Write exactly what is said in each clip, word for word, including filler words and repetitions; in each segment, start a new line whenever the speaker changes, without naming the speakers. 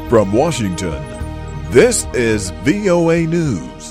From Washington, this is V O A News.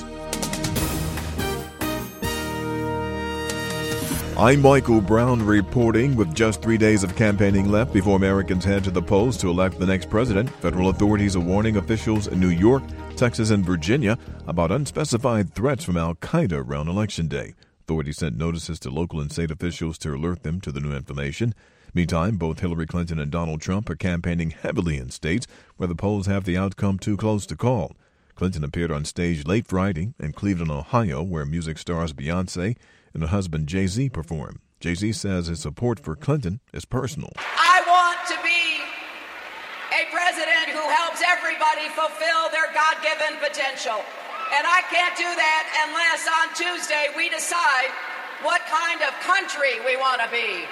I'm Michael Brown reporting. With just three days of campaigning left before Americans head to the polls to elect the next president, federal authorities are warning officials in New York, Texas, and Virginia about unspecified threats from al-Qaeda around Election Day. Authorities sent notices to local and state officials to alert them to the new information. Meantime, both Hillary Clinton and Donald Trump are campaigning heavily in states where the polls have the outcome too close to call. Clinton appeared on stage late Friday in Cleveland, Ohio, where music stars Beyonce and her husband Jay-Z performed. Jay-Z says his support for Clinton is personal.
I want to be a president who helps everybody fulfill their God-given potential. And I can't do that unless on Tuesday we decide what kind of country we want to be.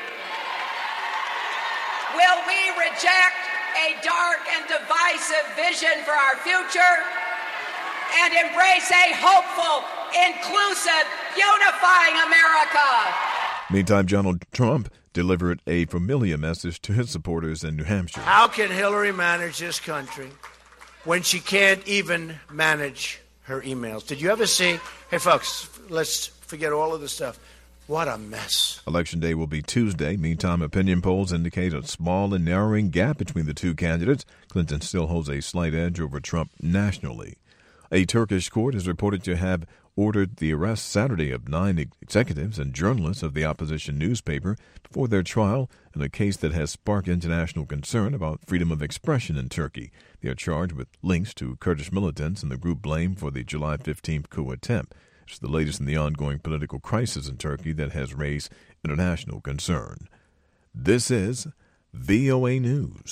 Will we reject a dark and divisive vision for our future and embrace a hopeful, inclusive, unifying America?
Meantime, Donald Trump delivered a familiar message to his supporters in New Hampshire.
How can Hillary manage this country when she can't even manage her emails? Did you ever see, hey folks, let's forget all of this stuff. What a mess.
Election day will be Tuesday. Meantime, opinion polls indicate a small and narrowing gap between the two candidates. Clinton still holds a slight edge over Trump nationally. A Turkish court is reported to have ordered the arrest Saturday of nine executives and journalists of the opposition newspaper before their trial in a case that has sparked international concern about freedom of expression in Turkey. They are charged with links to Kurdish militants and the group blamed for the July fifteenth coup attempt. It's the latest in the ongoing political crisis in Turkey that has raised international concern. This is V O A News.